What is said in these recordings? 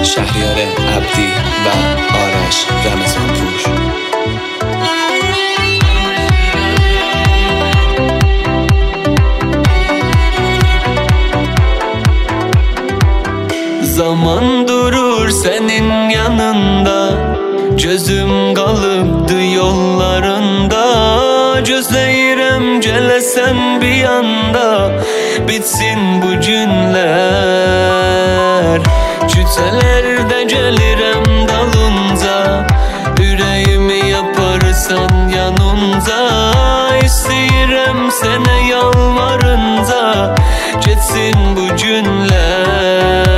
شهریار عبدی و آرش رمضانپور. Zaman durur senin yanında, gözüm kalıptı yollarında. Gözleyirem gelesen bir anda, bitsin bu günler. Küçelerde gelirem dalınca, yüreğimi yaparsan yanınca. İsteyirem sene yalvarınca, geçsin bu günler.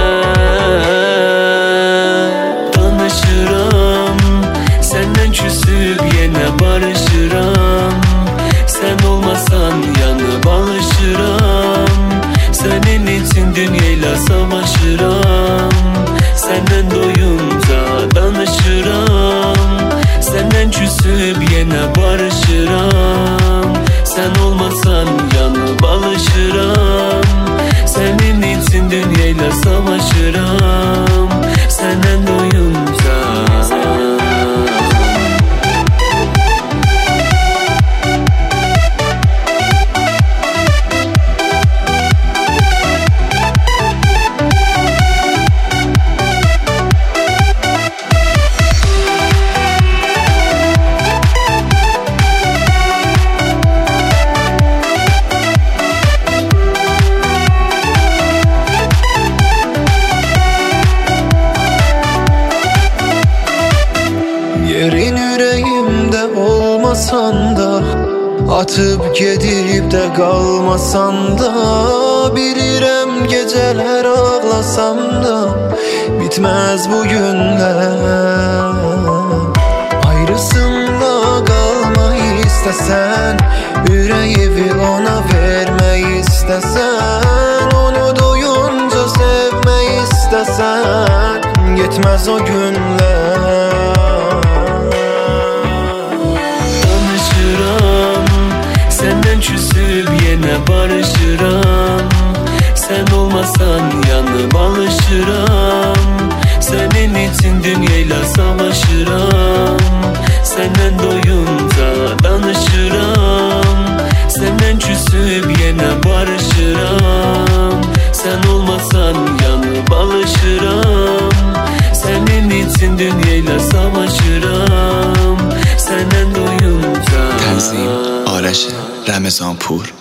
Senden küsüp yine barışıram. Sen olmasan yanıp alışıram. Senin için dünyayla savaşıram. Senden doyunca danışıram. Senden küsüp yine barışıram. Sen olmasan yanıp alışıram. Senin için dünyayla savaşıram. Senden doyunca. Yerin yüreğimde olmasan da, atıp gedip de kalmasan da. Bilirem geceler ağlasam da, bitmez bu günler. Ayrısında kalmayı istesen, yüreğimi ona vermeyi istesen. Onu doyunca sevmeyi istesen, gitmez o günler. Senden küsüp yine barışıram. Sen olmasan yanıp alışıram. Senin için dünyayla savaşıram. Senden doyunca danışıram. Senden küsüp yine barışıram. Sen olmasan yanıp alışıram. Senin için dünyayla savaşıram. Senden doyunca. Tanzim آرش رمضانپور.